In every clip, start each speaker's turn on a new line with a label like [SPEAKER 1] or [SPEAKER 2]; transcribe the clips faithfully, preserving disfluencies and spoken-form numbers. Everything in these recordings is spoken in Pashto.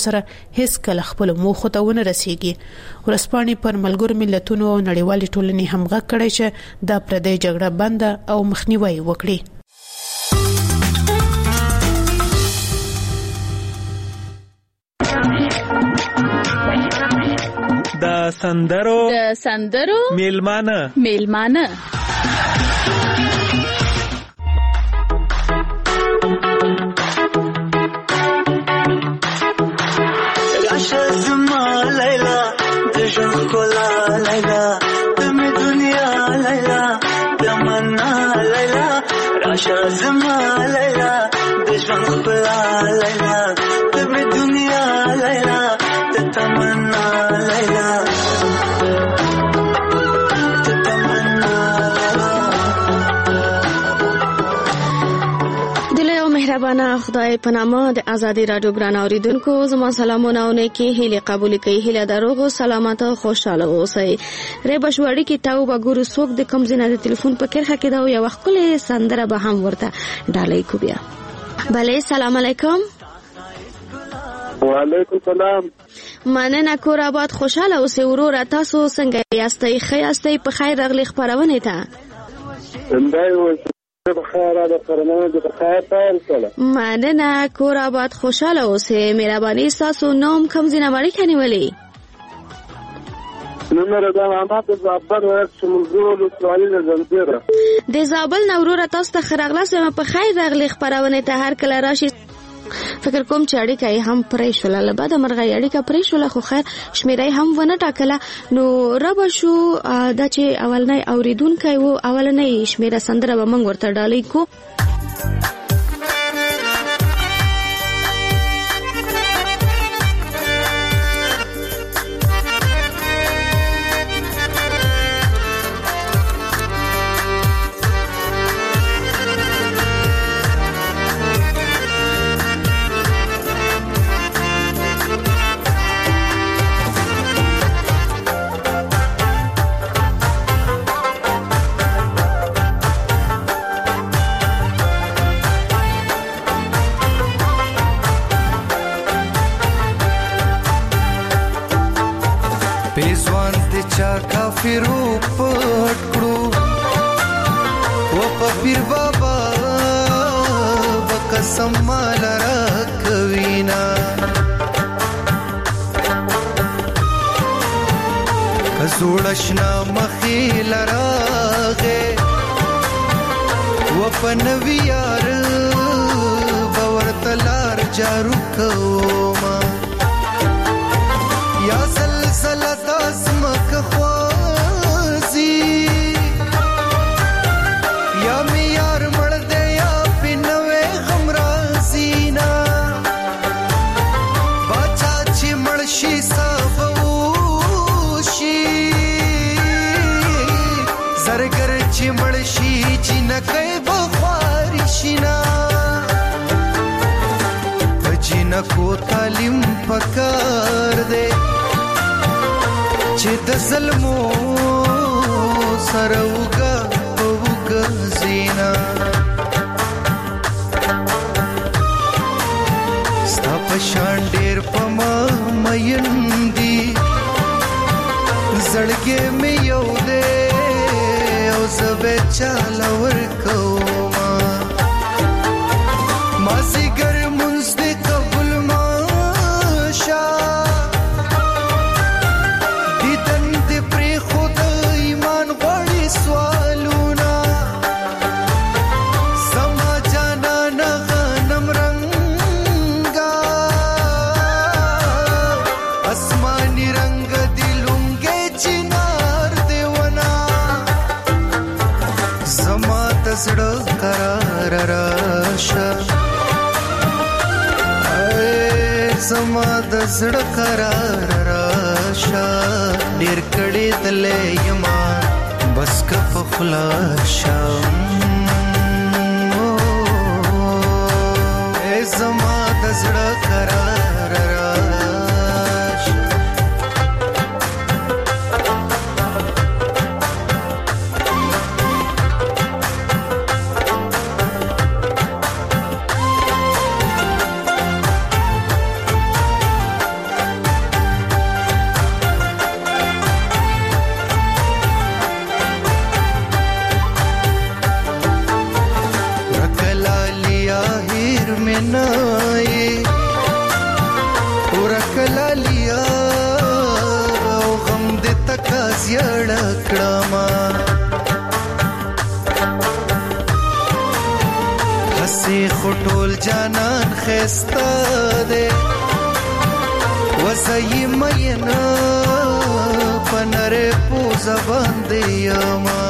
[SPEAKER 1] سره هیڅ کله خپل موخو ته ونه رسیږي. ورسپانې پر ملګرو ملتونو او نړیوالې ټولنې هم غږ کړی چې دا پردۍ جګړه بنده او مخنیوي وکړي.
[SPEAKER 2] د سندرو
[SPEAKER 3] د سندرو
[SPEAKER 2] میلمانه
[SPEAKER 3] میلمانه
[SPEAKER 4] راشه زما لیلا د ژوند ښکلا لیلا د مې دنیا لیلا د منا لیلا راشه زما لیلا د ژوند ښکلا لیلا د مې دنیا لیلا د تمنا لیلا
[SPEAKER 5] مهربانه خدای په نامه د آزادی رادیو ګران اوریدونکو زما سلامونه او نیکی هیله قبول کړئ. هیله دروغ سلامت او خوشاله اوسئ. ری بشوړی کې تاو بګورو څوک د کم زینه د ټلیفون په کرخه کې دا یو وخت کله سندره به هم ورته ډالۍ کو بیا. بله سلام علیکم.
[SPEAKER 6] وعلیکم سلام.
[SPEAKER 5] مننه کور آباد خوشاله اوسئ. ورور تاسو څنګه یاستئ؟ ښه یاستئ؟ په خیر راغلی خبرونه ته.
[SPEAKER 6] اندای بخیر د پرمانه د بخیر تل کله.
[SPEAKER 5] مننه کور آباد خوشاله اوسئ. مهرباني تاسو نوم کوم زینه مړی کني ولی؟
[SPEAKER 6] نمبر دا ما په زابل ورته موږ سوالي نه زنجیره.
[SPEAKER 5] د زابل نورو تاسو ته خرغلاس ما په خیر راغلی خبرونه ته هر کله راشي. فکر کوم چې اړیکه هم پرې شول له بعد مرغه اړیکه پرې شول خو خیر شمیرای هم ونه ټاکله نو رب شو دا چې اولنۍ اوریدونکو وو اولنۍ شمیره سندره به موږ ورته ډالۍ کو.
[SPEAKER 4] پیزوان دی چا کافرو پټ کړو و په پیر بابا وقسم مال را کوینا کزوړشنا مخیل راغه و په نویار باور تلار جارو کوما یا زلزلہ داسمک خوازی یا میار مرد یا پینوے غمرازینا باچا چی مرشی سابوشی زرگر چی مرشی چی نکای بخوارشینا جنکو تعلیم پکار دے چې د ظلمو سره وګا وګا زینا ستا پشان ډیر پما مېندي زړګې مې یو دې او زبې چاله ورکوما مازی ګر منځ دې قبول ماشا زړه قرار راشه اے زما د زړه قرار راشه ډیر کړي دلې یما بس کف خلاصه اے زما د زړه قرار راشه
[SPEAKER 3] کلالیا او غم دې تکا زیړه کړما هسې خټول جانان خسته دې وزای مینا پنره پوزا باندې یما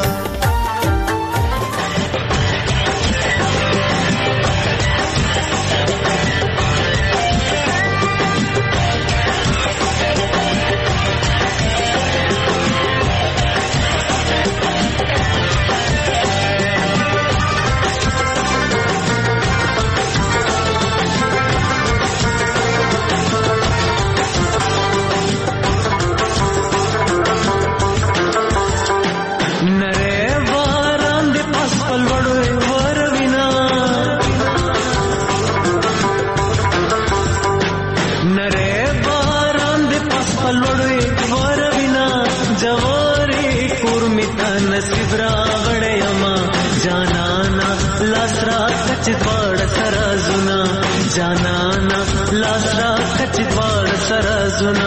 [SPEAKER 4] جانانا لاسرا کچ دوار سرازنا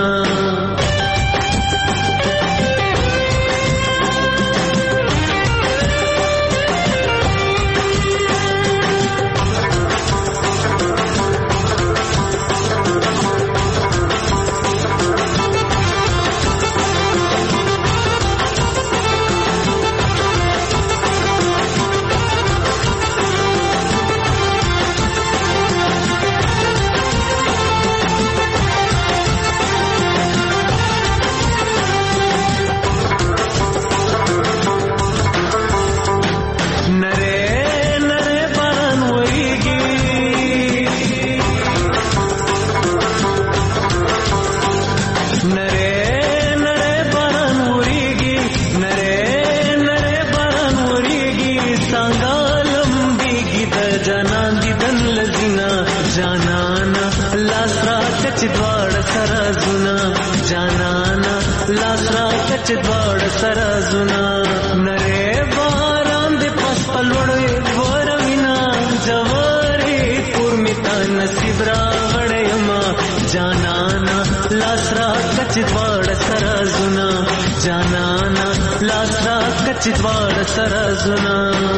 [SPEAKER 7] چدوړ سرازونه نره باران د پس پلوړې ورمینا جواري پورمیتا نصیب را غړېما جانانا لاسرا کچدوړ سرازونه جانانا لاسرا کچدوړ سرازونه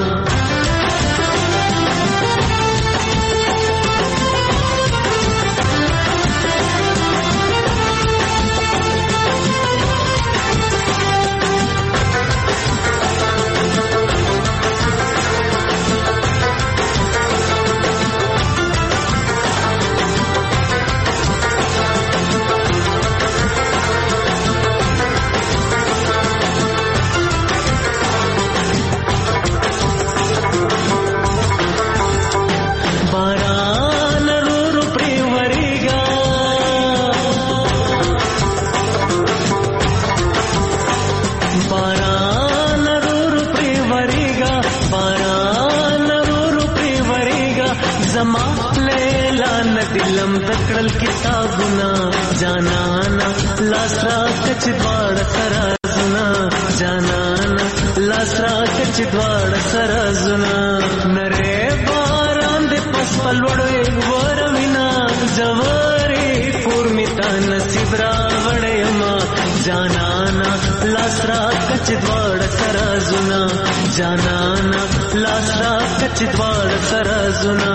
[SPEAKER 7] دکړل کتابونه جانانا لاسرا کچدوړ سرازونه جانانا لاسرا کچدوړ سرازونه نره باران د پس پلوړې ورمینا جواري پورمیتا نصیب را وړېما جانانا لاسرا کچدوړ سرازونه جانانا لاسرا کچدوړ سرازونه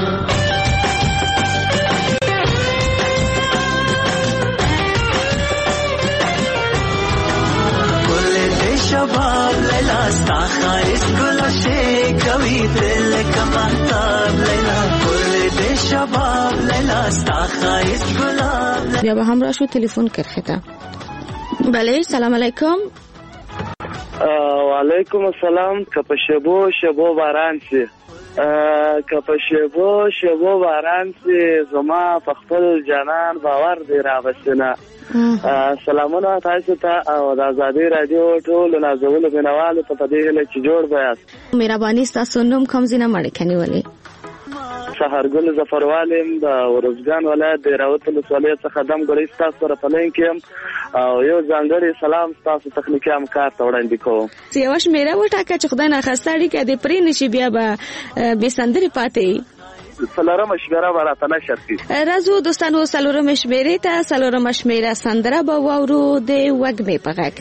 [SPEAKER 4] شباب لیلا ستا خائص گلاشے کوي دل کمانتاب لیلا کل دے شباب لیلا ستا خائص گلاب
[SPEAKER 5] بیا به هم راشو تلفن کرخته. بله سلام علیکم.
[SPEAKER 6] و علیکم السلام. کپ شبو شبو باران سی کپ شبو شبو باران سی زما فخپل جانان باور دی را بسنه. سلامونه تاسو ته او د آزادۍ رادیو ټول نازولو بنوالو ته په دې هیله چې جوړ بیاست.
[SPEAKER 5] مهرباني ستاسو نوم کوم ځینه مړ کني ولې
[SPEAKER 6] سحرګل ظفروالم د ورزګان ولایت د راوت ولسوالۍ څخه دم غړي تاسو سره پلین کې او یو ځانګړي سلام تاسو تخنیکی همکار ته وړاندې کوم.
[SPEAKER 5] سیاوش میرا وټاکه چې خدای نه خستاړي کې د پرې نشي بیا به به سندري پاتې
[SPEAKER 6] څلورمه شمېره به راته نشر کړي.
[SPEAKER 5] راځو دوستانو څلورمه شمېرې ته. څلورمه شمېره سندره به واورو د وږمې په غږ.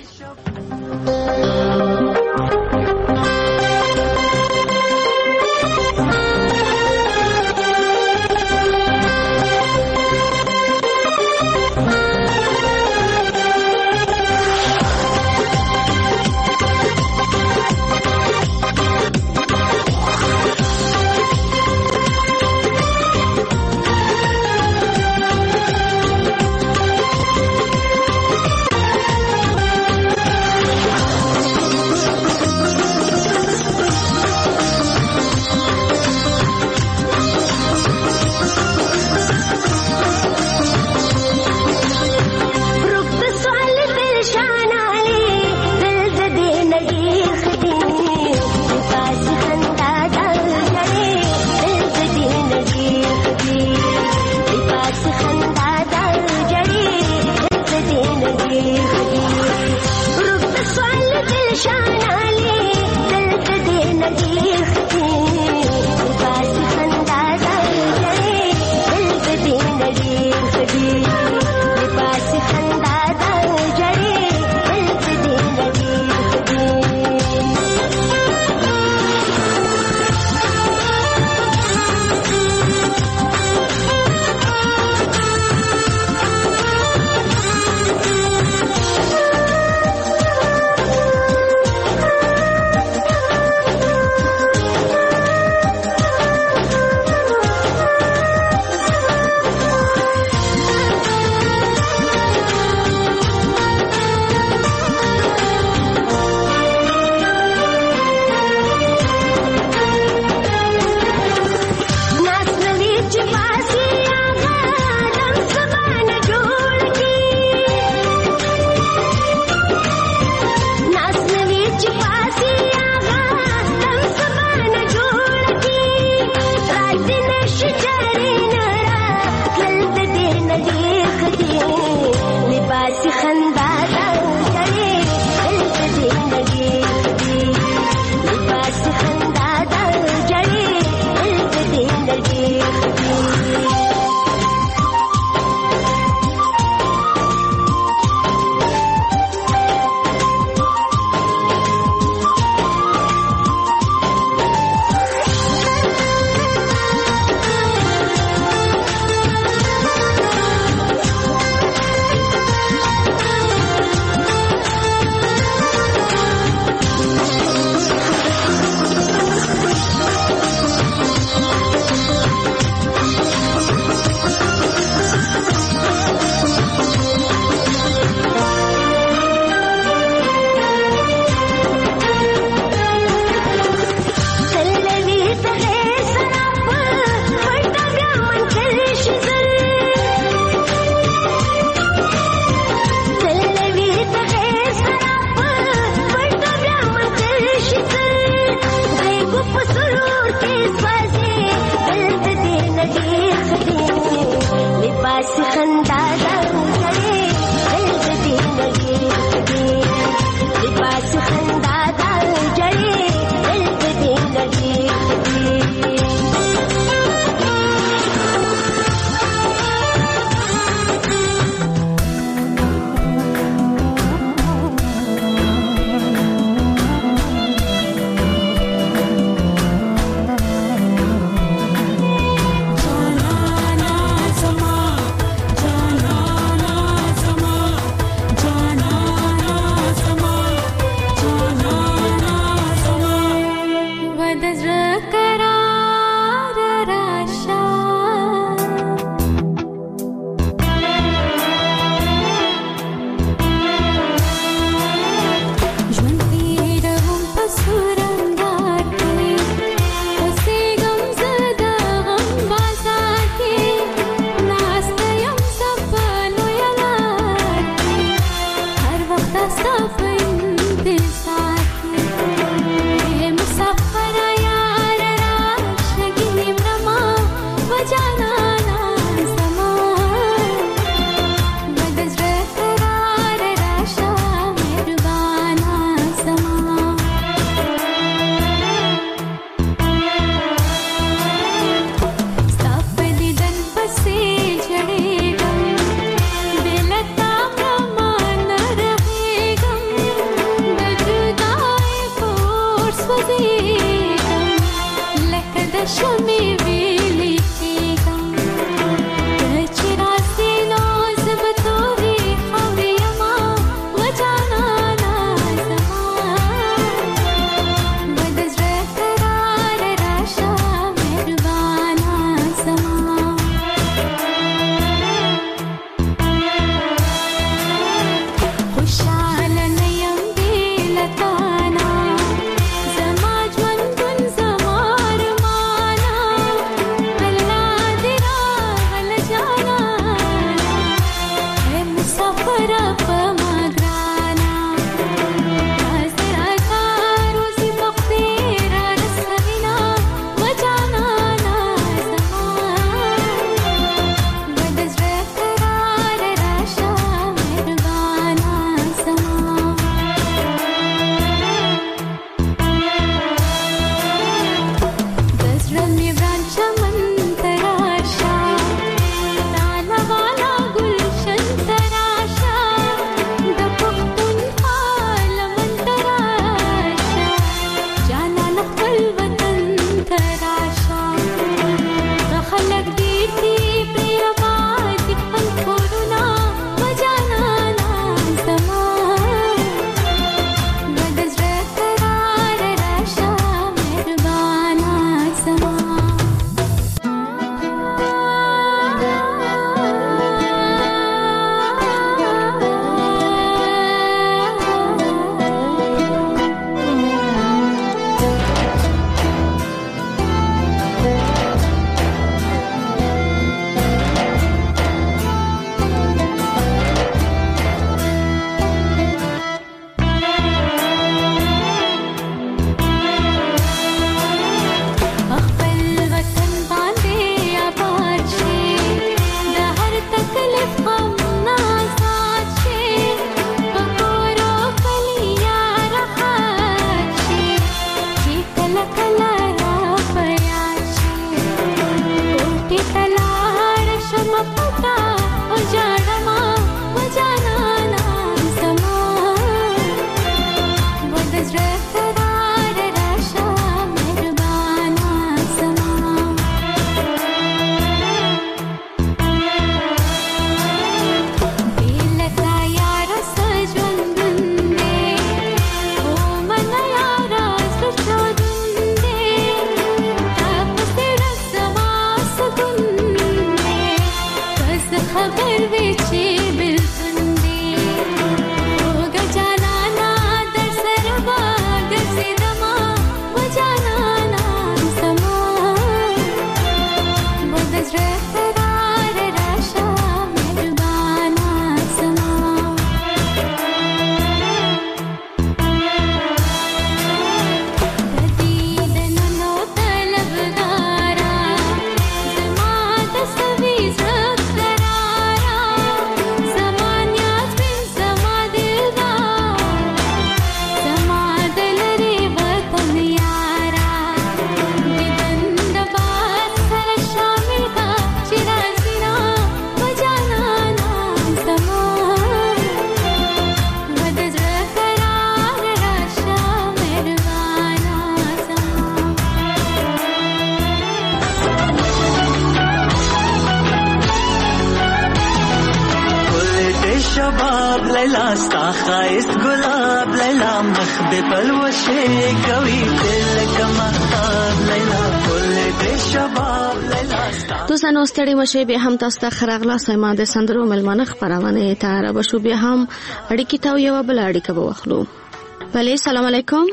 [SPEAKER 7] لیلا ستا خایست گلاب لیلا مخ دې پلوشه کوي دل کما لیلا ګل دې شباب لیلا
[SPEAKER 5] دوستانو ستړي مشه به هم تاسو ته خراغلا سیمه د سندرو ملمنه خبرونه ته را بشو به هم اړیکی ته یو بل اړیکه بوخلو. ولی سلام علیکم.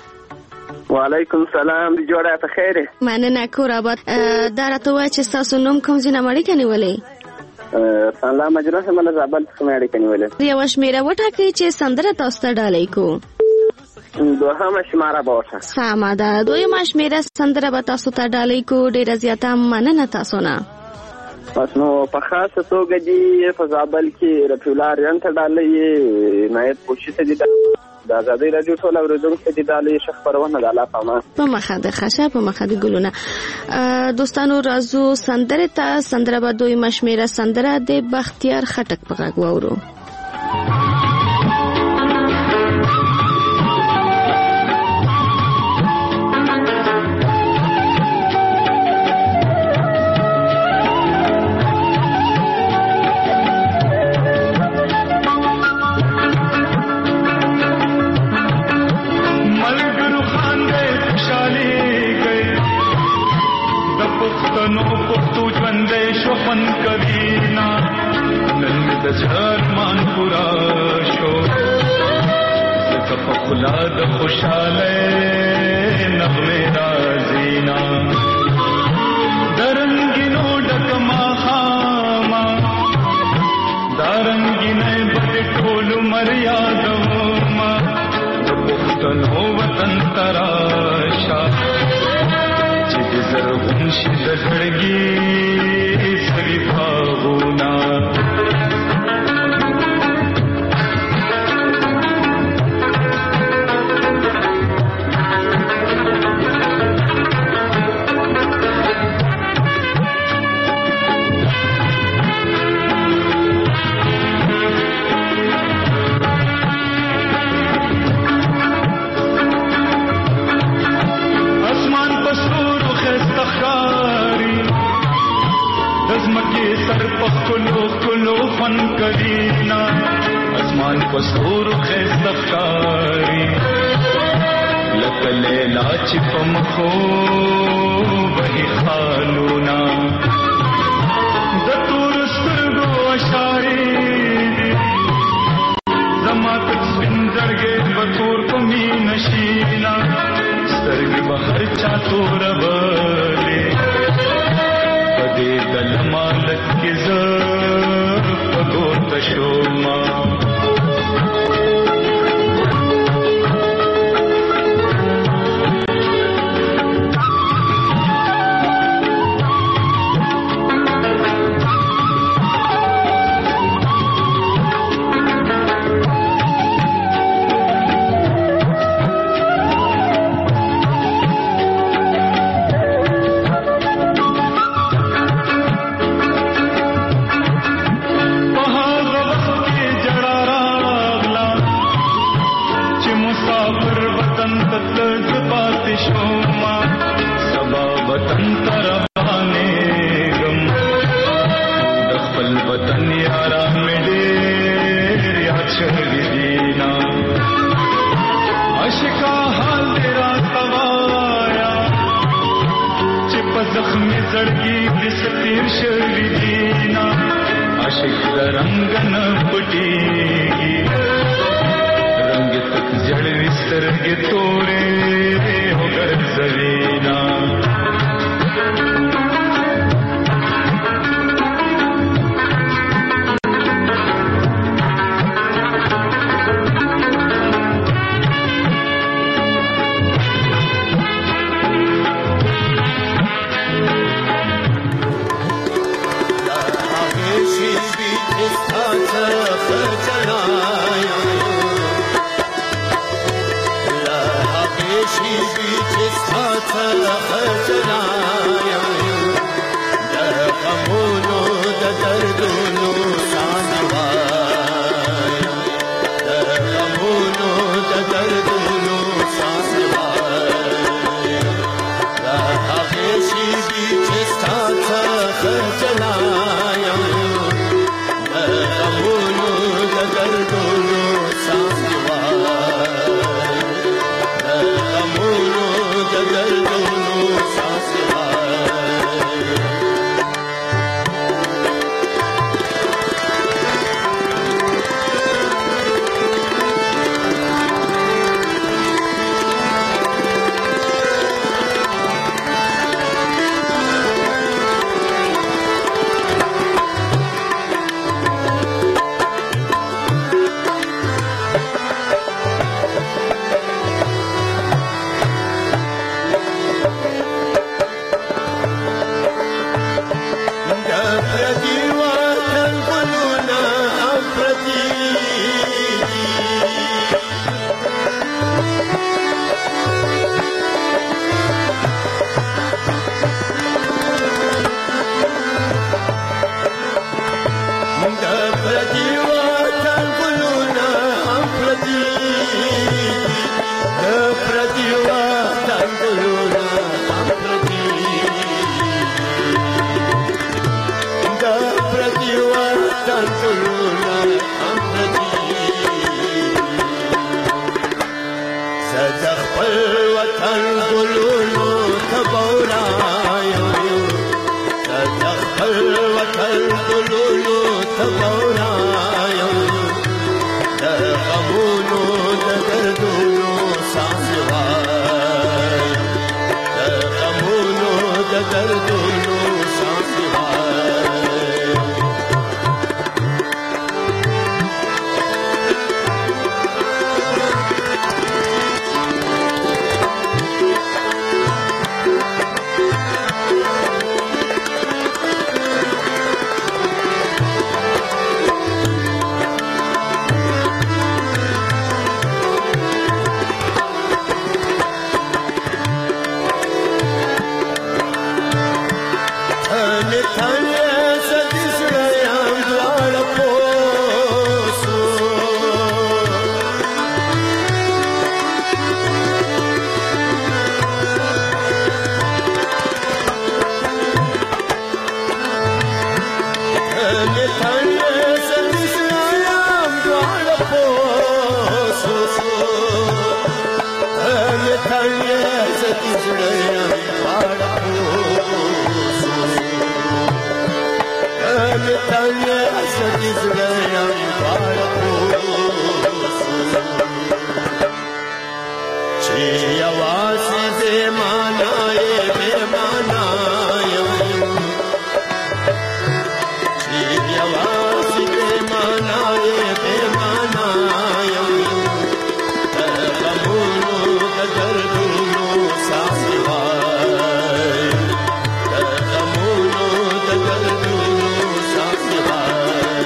[SPEAKER 6] وعلیکم سلام، دی جوړه په خیره.
[SPEAKER 5] مننه کور آباد. درته وای چې تاسو نوم کوم ځینه مړی کني ولې؟
[SPEAKER 6] سلام مجلس من زابل څخه مړی کني ولې.
[SPEAKER 5] یو شمیره وټاکي چې سندره تاسو ته ډالۍ کو.
[SPEAKER 6] دوهمه شماره بوشه.
[SPEAKER 5] سمه ده. دویمه شمیره سندره به تاسو ته ډالۍ کو. ډیره زیاته مننه تاسو نه.
[SPEAKER 6] پس نو په خاصه توګه دی په زابل کې رفیع الله ریان ته ډالۍ نایب پوښتنه ته دی د آزادۍ راډیو ټول اورېدونکو ته د ډالۍ ښه خپرونه د الله په امان.
[SPEAKER 5] په مخه د خشه په مخه د ګلونه. دوستانو راځو سندره ته. سندره به دویمه شمیره سندره د بختیار خټک په غږ واورو.
[SPEAKER 8] ارمان پورا شو زکه خلا د خوشاله نغمه رازینا درنګینو ډکما خاما درنګینه د ټول مریادوما د پښتنو وطن تراشا چې د زرغون شي د زړګي سړي باغونه اسمان پستور خیست خاری لکه لیلا چې په مخو بهي خالونا د تور سترګو اشارې زما تک سپین زړګې په تور په مینه شینا سترګې به هر چا تورولې په دې دلمالت کې زه پګوته شوما
[SPEAKER 9] القلوب تبورايا درغمونو تاویه سدی زړیم بارکوس چې یوازې بې معنایې بې معنایه چې یوازې بې معنایې بې معنایه د غمونو د دردونو ساسې وای د غمونو د دردونو ساسې وای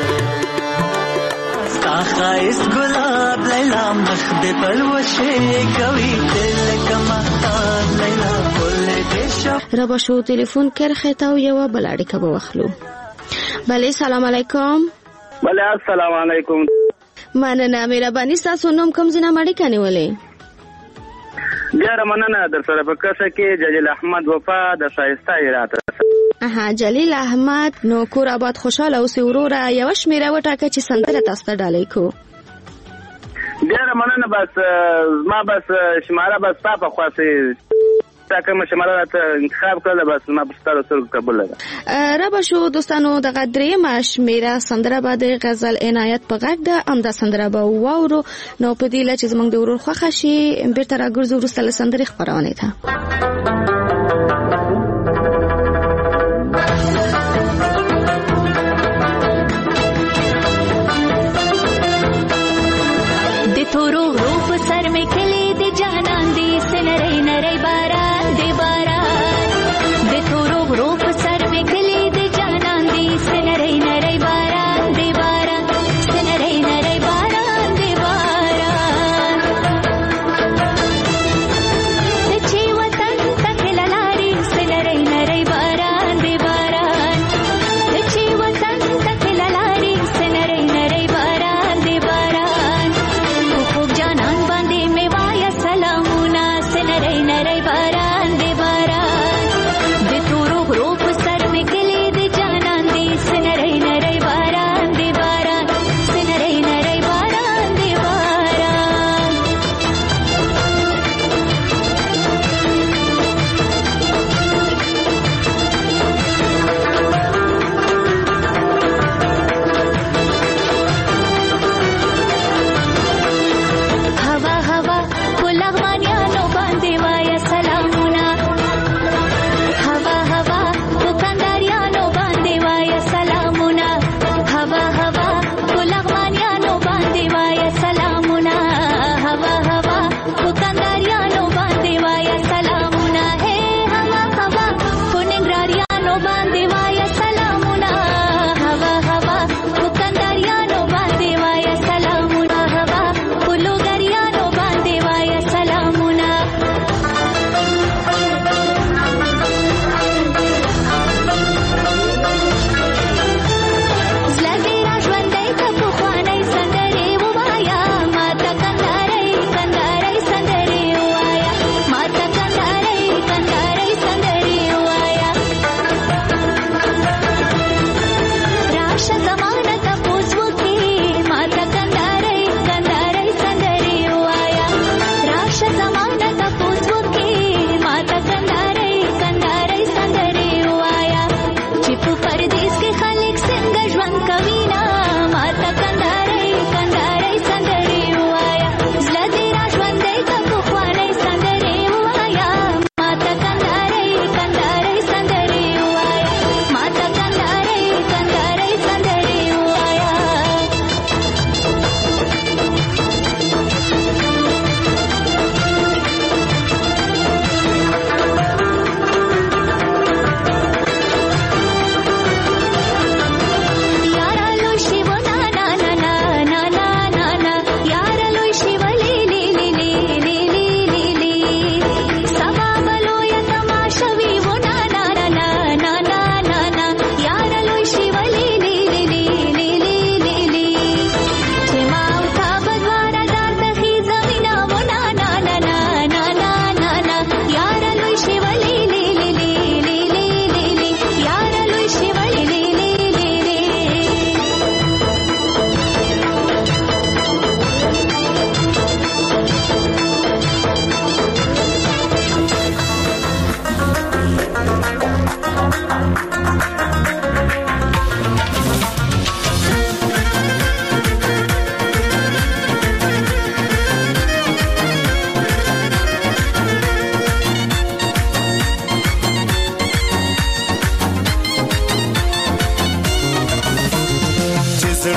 [SPEAKER 7] ستا ښایست ګلاب لیلا مخ دې پلوشې کوي دل کمختار لیلا کل دې شب
[SPEAKER 5] ربا شو تلیفون کرخه تا و یو بل اړیکه به واخلو. بله سلام علیکم.
[SPEAKER 6] بله السلام علیکم.
[SPEAKER 5] مننه مهرباني ستاسو نوم کوم ځای نه اړیکه نیولې؟
[SPEAKER 6] ډېره مننه در سره په کسه کې جلیل احمد وفا د ښایسته هرات.
[SPEAKER 5] اها جلیل احمد نو کور آباد خوشاله اوسې وروره یوه شمېره وټاکه چې سندره تاسو ته ډالۍ کو.
[SPEAKER 6] ډېره مننه بس زما بس شماره بس ستا په خوا تا کومه شماره راته انتخاب کړله بس زما په ستا د سترګو قبوله ده.
[SPEAKER 5] ربه شو دوستانو دغه درېیمه شمېره سندره به د غزل عنایت په غږ ده همدا سندره به واورو نو په دې هیله چې زموږ د ورور خوښه شي بېرته راګرځو وروسته له سندرې خپرونې ته.
[SPEAKER 10] د تورو غرو په سر مې کلي د جانان دی سنرۍ نرۍ باران دی باران د تورو غرو په سر مې کلي د جانان دی سنرۍ نرۍ باران دی باران سنرۍ نرۍ باران دی باران د چې وطن تک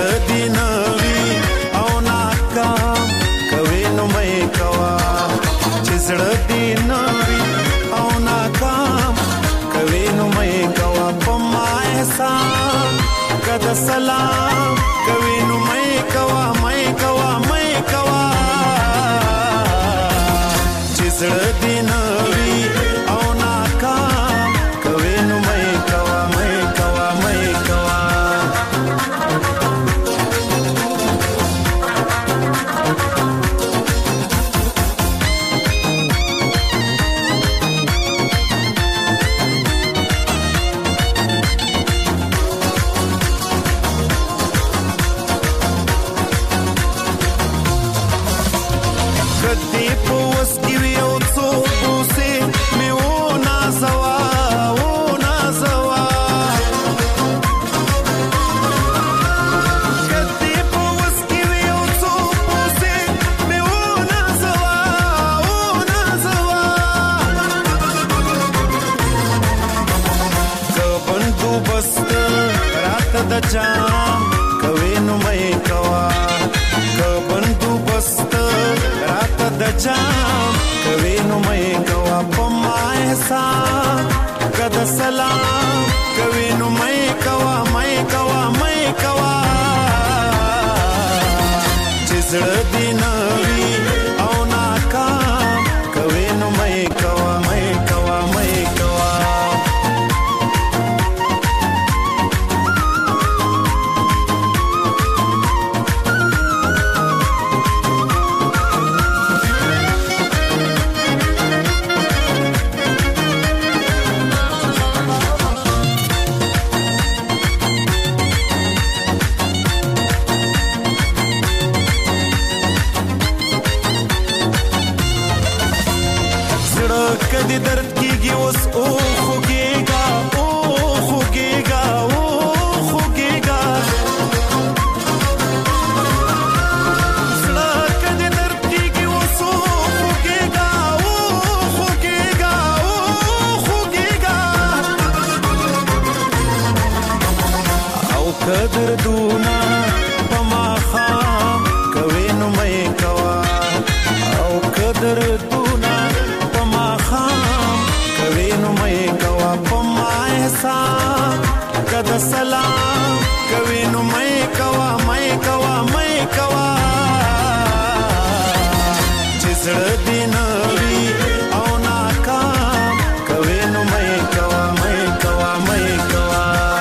[SPEAKER 3] زړه دی نوی او ناکام کوي نو مې کوا چې زړه دی نوی او ناکام کوي نو مې کوا په ما احسان کده سلام کوي نو مې کوا مې کوا مې کوا چې زړه دی نوی او ناکام کوي نو مې کوا مې کوا مې کوا د جام کوي نو مې کوا کبندو بست رات د جام کوي نو مې کوا په ما احسان کده سلام کوي نو مې کوا مې کوا مې کوا چې زړه دی نوی او ناکام کوي نو مې کوا مې کوا مې کوا کدی درد کیږي اوس او خوګيګا او خوګيګا او خوګيګا زړه کدی درد کیږي اوس او خوګيګا او خوګيګا او خوګيګا او قدر دونا پما خام کوي نو مې کوا او قدر دونا خام کوي نو مې کوا په ما احسان کده سلام کوي نو مې کوا مې کوا مې کوا چې زړه دی نوی او ناکام کوي نو مې کوا مې کوا مې کوا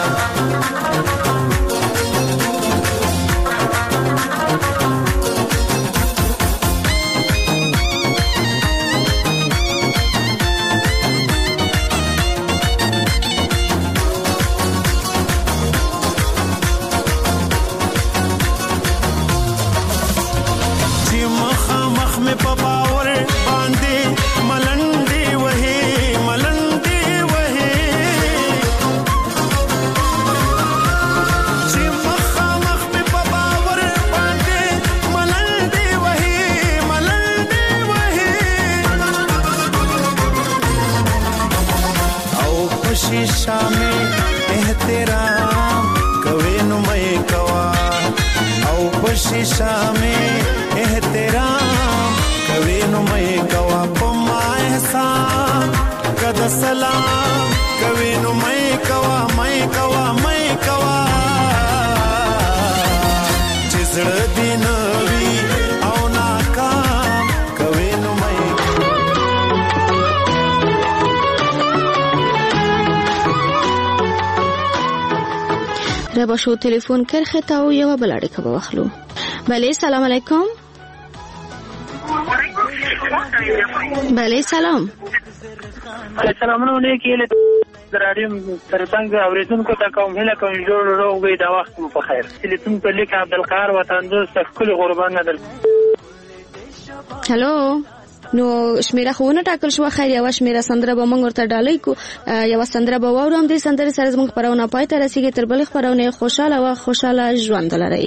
[SPEAKER 3] शीशा में एहतराम कवे नु मई कवा औ शीशा में एहतराम कवे नु मई कवा पमा एहसान कद सलाम कवे नु मई कवा मई कवा मई कवा जिजड़ दिन वी औ नाकाम कवे नु मई
[SPEAKER 5] ربا شو تليفون کرخه تا او یو بل اړیکه به واخلو. بله سلام علیکم. بله سلام.
[SPEAKER 11] سلامونه علیکم. دراریم ترڅنګ اوریدونکو ته کوم هله کوم جوړ روغ وي دا وخت مو په خیر. تلیفون په لیک عبدالقهار وطن دوست خپل قربان ندل.
[SPEAKER 5] هالو نو شمیره خونه ټاکل شو خیر یو شمیره سندره به موږ ورته ډالۍ کو یو سندره به وورم دې سندره سره زموږ خبرونه پای ته رسیدي تر بل خبرونه خوشاله او خوشاله ژوند لري.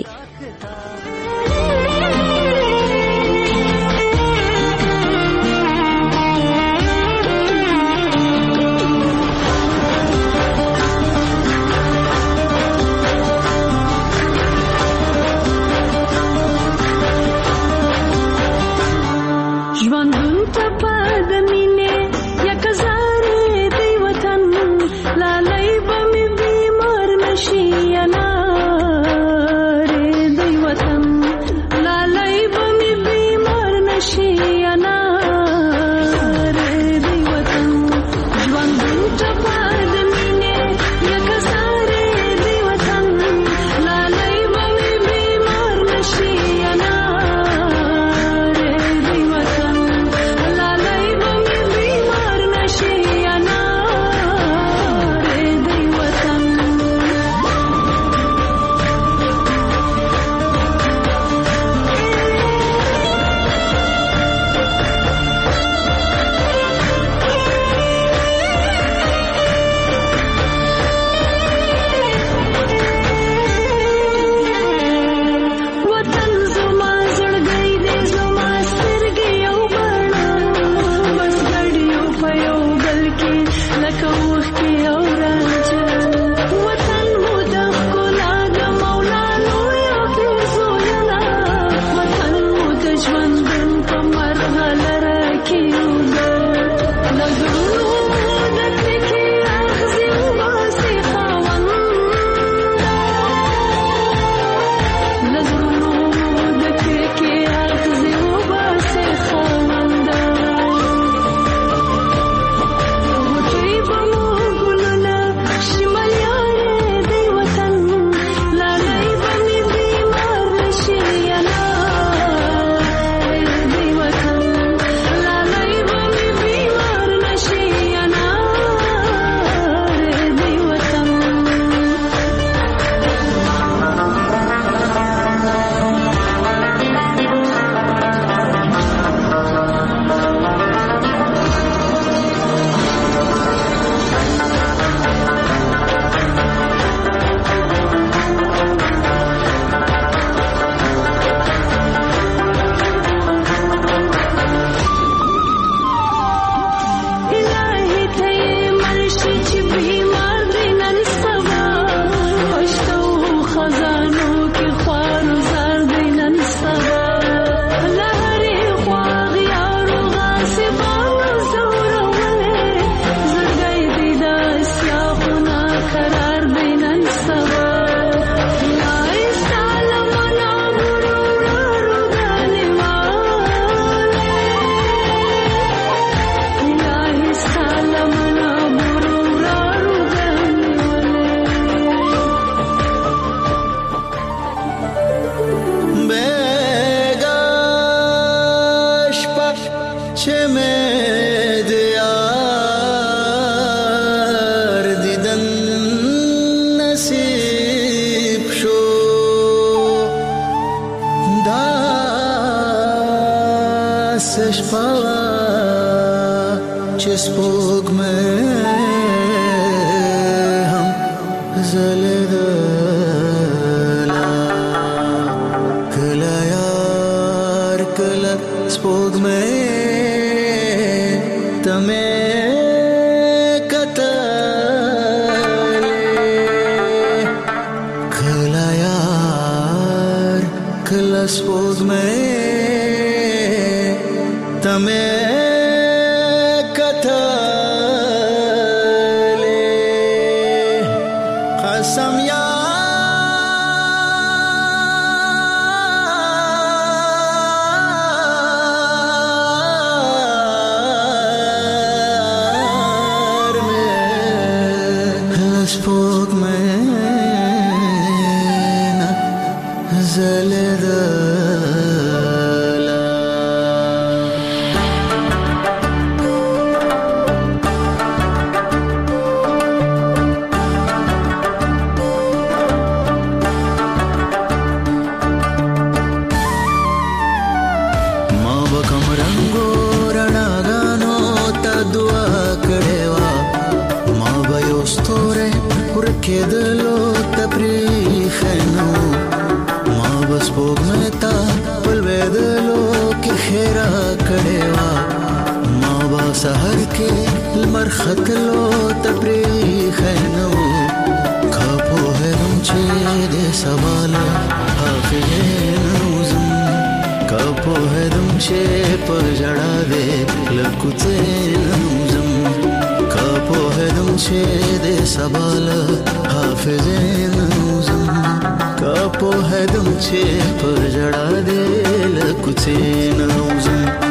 [SPEAKER 12] Kapo hai dum che par jada de lakuche nauzam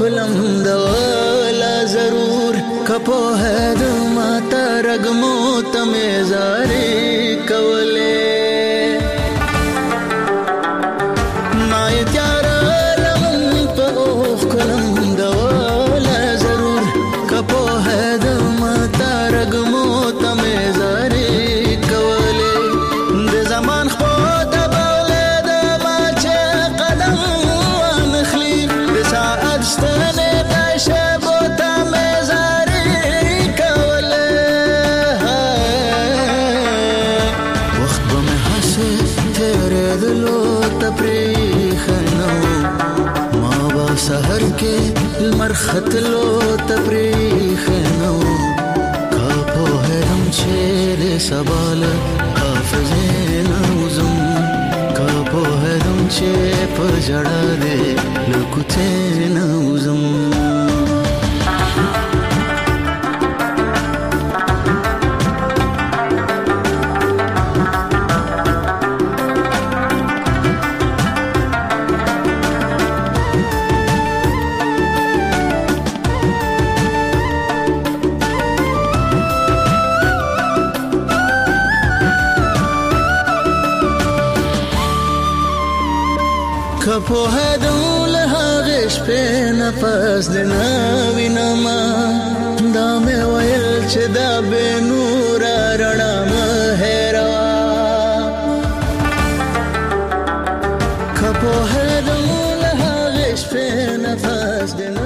[SPEAKER 12] کلم دولا ضرور کپو ہے دماتا رگمو تمیزاری کولے مای تیارا لمن پا اوخ کلم دولا ضرور کپو ہے دماتا رگمو تمیزاری کولے د زمان خو دبولے دماچے قدم وانخلی بساعت ستنے دشبو تمیزاری کولے وقت بمی حسی تیرے دلو تپریخنو ما با سہر کے المرخت لو تپریخنو کاپو ہے دم چیلے سبال حافظین اوزم کاپو ہے دم چیپ جڑا دے لکتین اوزم کپو ہے دول هغش په نفس د ناوی نما دا مې ویل چې دا